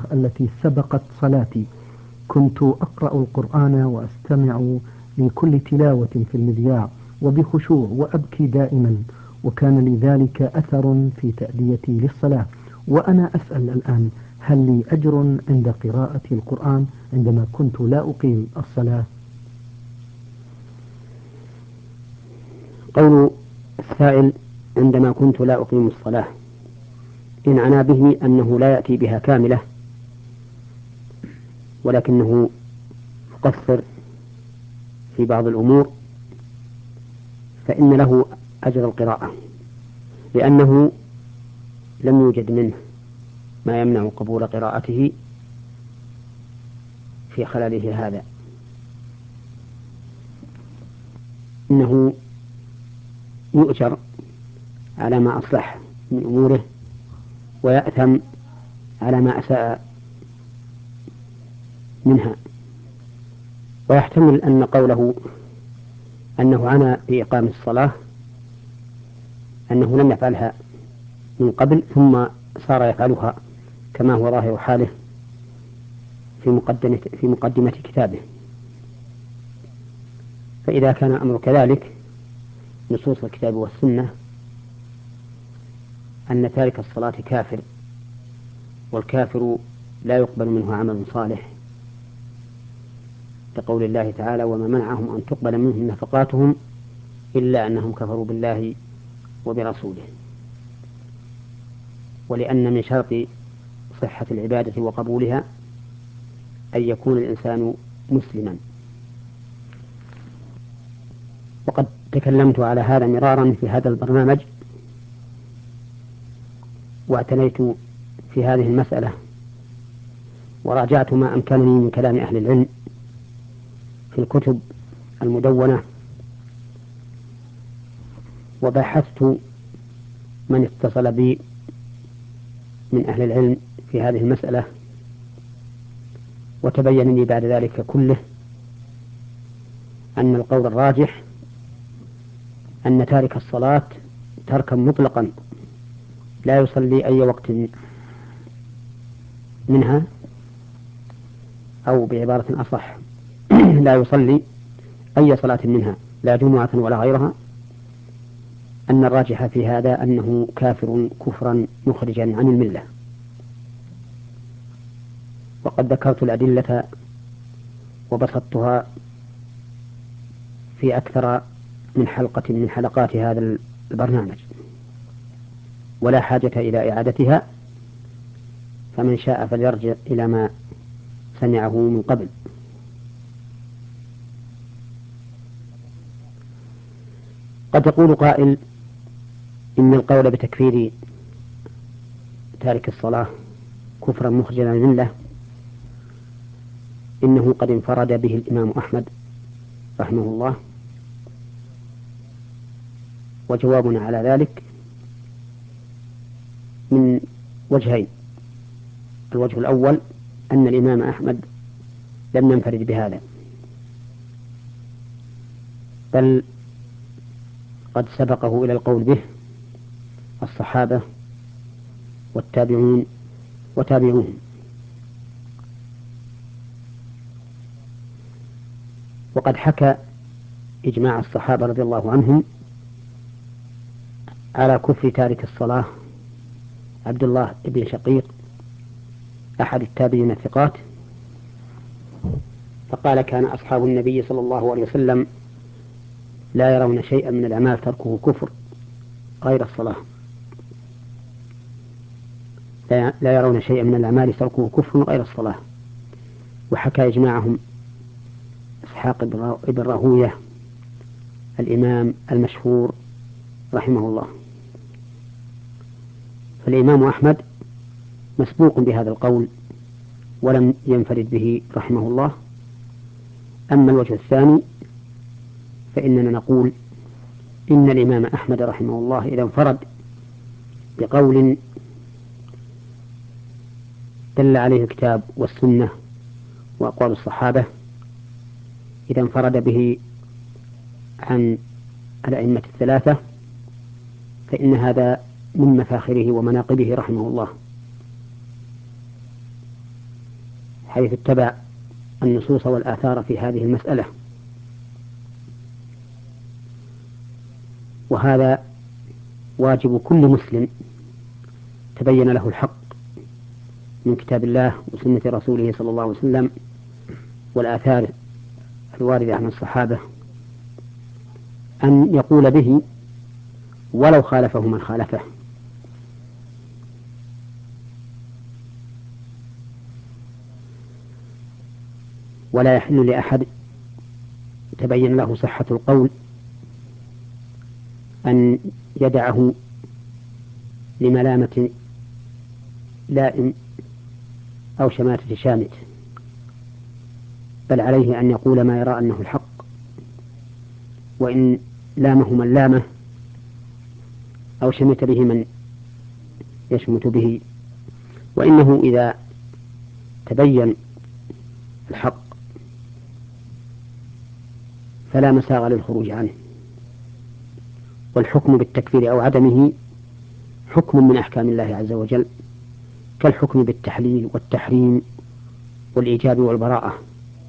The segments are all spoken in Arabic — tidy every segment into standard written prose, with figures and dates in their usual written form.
التي سبقت صلاتي كنت أقرأ القرآن وأستمع لكل تلاوة في المذياع وبخشوع وأبكي دائما، وكان لذلك أثر في تأديتي للصلاة. وأنا أسأل الآن، هل لي أجر عند قراءة القرآن عندما كنت لا أقيم الصلاة؟ قول السائل عندما كنت لا أقيم الصلاة، إن عنا به أنه لا يأتي بها كاملة ولكنه يقصر في بعض الأمور، فإن له أجر القراءة، لأنه لم يوجد منه ما يمنع قبول قراءته في خلله هذا، إنه يؤجر على ما أصلح من أموره ويأثم على ما أساء منها. ويحتمل أن قوله أنه عنا بإقام الصلاة أنه لم يفعلها من قبل ثم صار يفعلها كما هو ظاهر حاله في مقدمة كتابه. فإذا كان الأمر كذلك، نصوص الكتاب والسنة أن تارك الصلاة كافر، والكافر لا يقبل منه عمل صالح، كقول الله تعالى: وما منعهم أن تقبل منهم نفقاتهم إلا أنهم كفروا بالله وبرسوله. ولأن من شرط صحة العبادة وقبولها أن يكون الإنسان مسلما. وقد تكلمت على هذا مرارا في هذا البرنامج، واعتنيت في هذه المسألة وراجعت ما أمكنني من كلام أهل العلم في الكتب المدونة، وبحثت من اتصل بي من أهل العلم في هذه المسألة، وتبين لي بعد ذلك كله أن القول الراجح أن تارك الصلاة تركا مطلقا لا يصلي أي وقت منها، أو بعبارة أصح لا يصلي أي صلاة منها لا جمعة ولا غيرها، أن الراجح في هذا أنه كافر كفرا مخرجا عن الملة. وقد ذكرت الأدلة وبسطتها في أكثر من حلقة من حلقات هذا البرنامج، ولا حاجة إلى إعادتها، فمن شاء فليرجع إلى ما سمعه من قبل. قد يقول قائل إن القول بتكفير تارك الصلاة كفرا مخرجا عن الملة إنه قد انفرد به الإمام أحمد رحمه الله. وجوابنا على ذلك من وجهين: الوجه الأول أن الإمام أحمد لم ينفرد بهذا، بل قد سبقه إلى القول به الصحابة والتابعون وتابعوهم. وقد حكى إجماع الصحابة رضي الله عنهم على كفر تارك الصلاة عبد الله بن شقيق أحد التابعين الثقات، فقال: كان أصحاب النبي صلى الله عليه وسلم لا يرون شيئا من الأعمال تركه كفر غير الصلاة، لا يرون شيئا من الأعمال تركه كفر غير الصلاة. وحكى إجماعهم إسحاق بن راهوية الإمام المشهور رحمه الله. فالإمام أحمد مسبوق بهذا القول ولم ينفرد به رحمه الله. أما الوجه الثاني فإننا نقول إن الإمام أحمد رحمه الله إذا انفرد بقول دل عليه الكتاب والسنة وأقوال الصحابة، إذا انفرد به عن الأئمة الثلاثة، فإن هذا من مفاخره ومناقبه رحمه الله. حيث اتبع النصوص والآثار في هذه المسألة، وهذا واجب كل مسلم تبين له الحق من كتاب الله وسنة رسوله صلى الله عليه وسلم والآثار الواردة عن الصحابة أن يقول به ولو خالفه من خالفه. ولا يحل لأحد تبين له صحة القول أن يدعه لملامة لائم أو شماتة شامت، بل عليه أن يقول ما يرى أنه الحق، وإن لامه من لامه أو شمت به من يشمت به، وإنه إذا تبين الحق فلا مساغ للخروج عنه. والحكم بالتكفير أو عدمه حكم من أحكام الله عز وجل، كالحكم بالتحليل والتحريم والإيجاب والبراءة،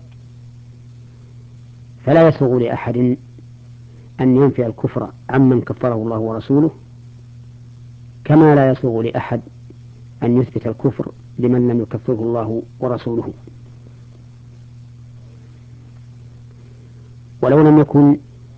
فلا يسوغ لأحد أن ينفي الكفر عمن كفره الله ورسوله، كما لا يسوغ لأحد أن يثبت الكفر لمن لم يكفره الله ورسوله. ولو لم يكن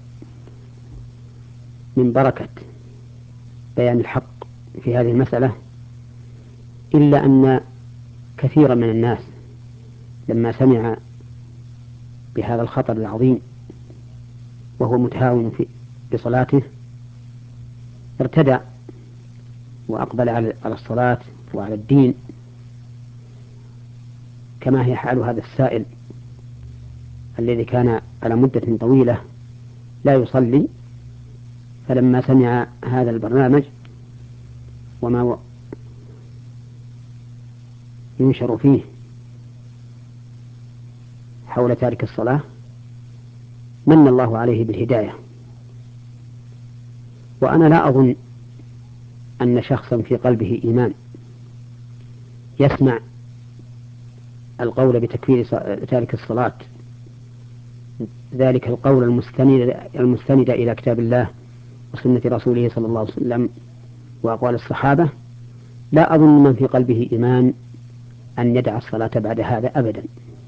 من بركة بيان الحق في هذه المسألة إلا أن كثيرا من الناس لما سمع بهذا الخطر العظيم وهو متهاون بصلاته ارتدع وأقبل على الصلاة وعلى الدين، كما هي حال هذا السائل الذي كان على مدة طويلة لا يصلي، فلما سمع هذا البرنامج وما ينشر فيه حول تارك الصلاة من الله عليه بالهداية. وأنا لا أظن أن شخصا في قلبه إيمان يسمع القول بتكفير تارك الصلاة، ذلك القول المستند إلى كتاب الله وسنة رسوله صلى الله عليه وسلم وأقوال الصحابة، لا أظن من في قلبه إيمان أن يدع الصلاة بعد هذا أبدا،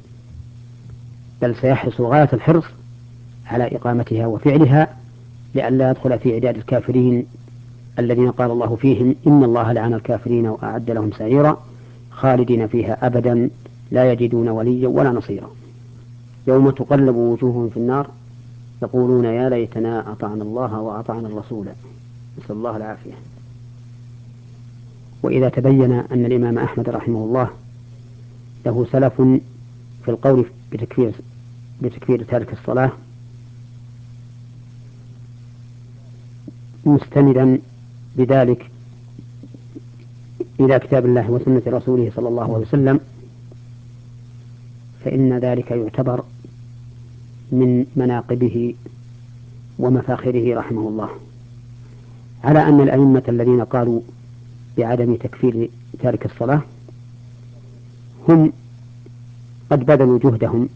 بل سيحرص غاية الحرص على إقامتها وفعلها لئلا يدخل في عداد الكافرين الذين قال الله فيهم إن الله لعن الكافرين وأعد لهم سعيرا خالدين فيها أبدا لا يجدون وليا ولا نصيرا. يوم تقلب وجوههم في النار يقولون يا ليتنا أطعنا الله وأطعنا الرسول، نسأل الله العافية. وإذا تبين أن الإمام أحمد رحمه الله له سلف في القول بتكفير تارك الصلاة مستندا بذلك إلى كتاب الله وسنة رسوله صلى الله عليه وسلم، فإن ذلك يعتبر من مناقبه ومفاخره رحمه الله، على أن الأئمة الذين قالوا بعدم تكفير تارك الصلاة هم قد بذلوا جهدهم،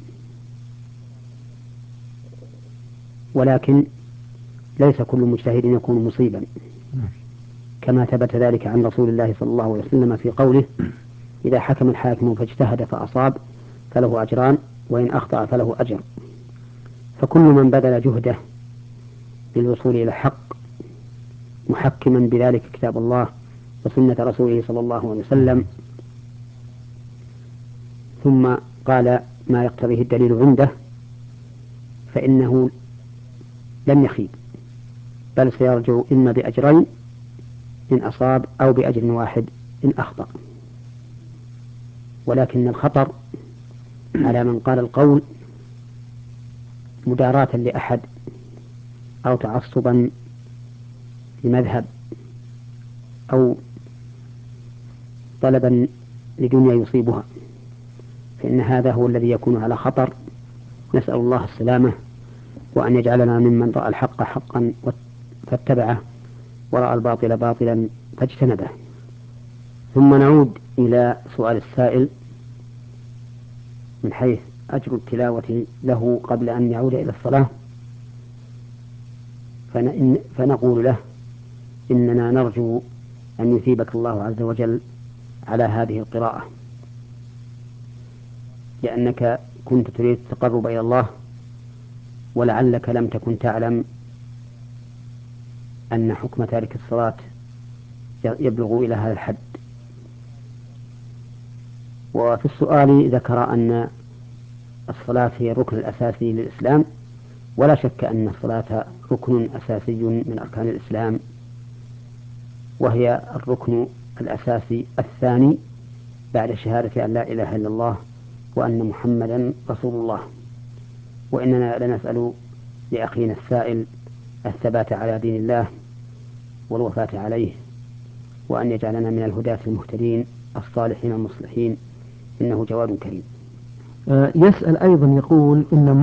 ولكن ليس كل مجتهد يكون مصيبا، كما ثبت ذلك عن رسول الله صلى الله عليه وسلم في قوله إذا حكم الحاكم فاجتهد فأصاب فله أجران وإن أخطأ فله أجر. فكل من بذل جهده للوصول إلى الحق محكما بذلك كتاب الله وسنة رسوله صلى الله عليه وسلم ثم قال ما يقتضيه الدليل عنده فإنه لن يخيب، بل سيرجع إما بأجرين إن أصاب أو بأجر واحد إن أخطأ. ولكن الخطر على من قال القول مداراة لأحد أو تعصبا لمذهب أو طلبا لدنيا يصيبها، فإن هذا هو الذي يكون على خطر. نسأل الله السلامة وأن يجعلنا ممن رأى الحق حقا فاتبعه ورأى الباطل باطلا فاجتنبه. ثم نعود إلى سؤال السائل من حيث أجر التلاوة له قبل أن يعود إلى الصلاة، فنقول له إننا نرجو أن يثيبك الله عز وجل على هذه القراءة، لأنك كنت تريد التقرب إلى الله، ولعلك لم تكن تعلم أن حكم تارك الصلاة يبلغ إلى هذا الحد. وفي السؤال ذكر أن الصلاة هي الركن الأساسي للإسلام، ولا شك أن الصلاة ركن أساسي من أركان الإسلام، وهي الركن الأساسي الثاني بعد شهادة أن لا إله إلا الله وأن محمدا رسول الله. وإننا لنسأل لأخينا السائل الثبات على دين الله والوفاة عليه، وأن يجعلنا من الهداة المهتدين الصالحين المصلحين، إنه جواد كريم. يسأل أيضا يقول إن